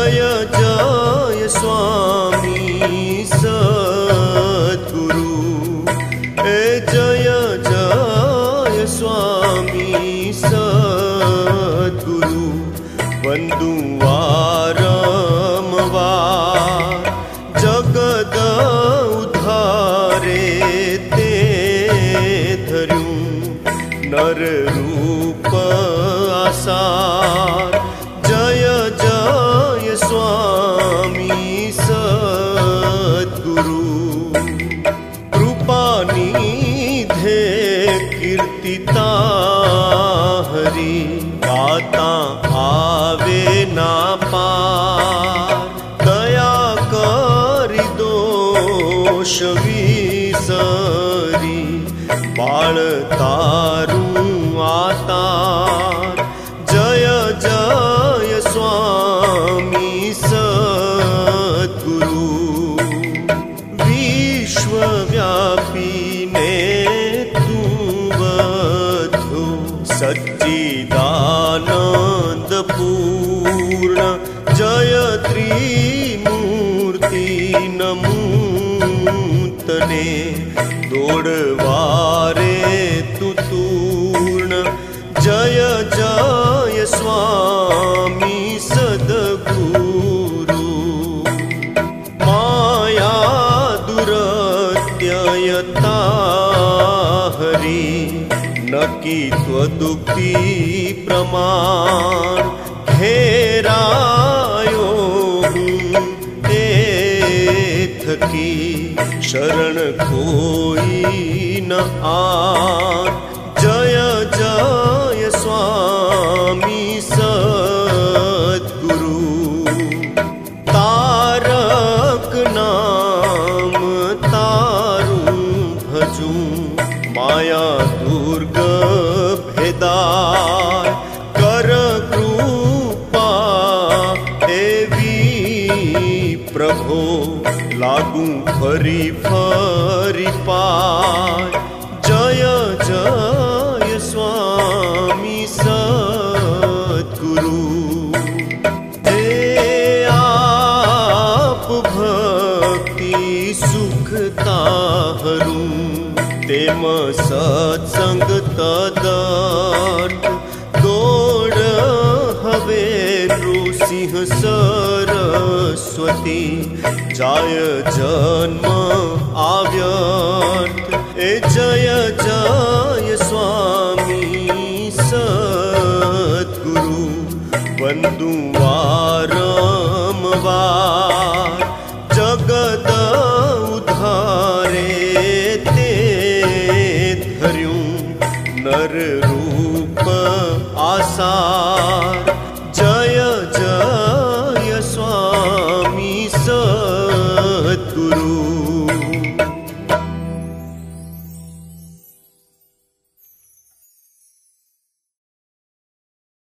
जय जय स्वामी सद्गुरु जय जय स्वामी सद्गुरु वंदु वारंवार जगद उद्धारे ते धर्यु नर रूप आसार जय जय स्वामी सद्गुरु कृपानिधे कीर्तिता हरि गाता आवे ना पार दया करी दोष विसरी बाळ तारू आतार जय जय स्वामी सद्गुरु विश्वव्यापी ने तू बधो सच्चिदानंद पूर्ण जय त्रिमूर्ति नमूतने दौड़वारे तू तूर्ण जय जय स्वामी सद्गुरु माया दुरत्ययता हरि नकी त्वदुक्ति प्रमाण घेरायो थकी शरण कोई न आन जय जय स्वामी सद्गुरु तारक नाम तारू भजू माया दुर्ग भेदार कर कृपा देवी प्रभो लागू फरी फरी पाय जय जय स्वामी सद्गुरु हे आप भक्ति सुखता हरू तेम सत्संग तदर्थ दौड़ हवे नृसिंह सरस्वती जाय जन्म आव्यर्थ जय जय स्वामी सद्गुरु वंदु वारंवार जगद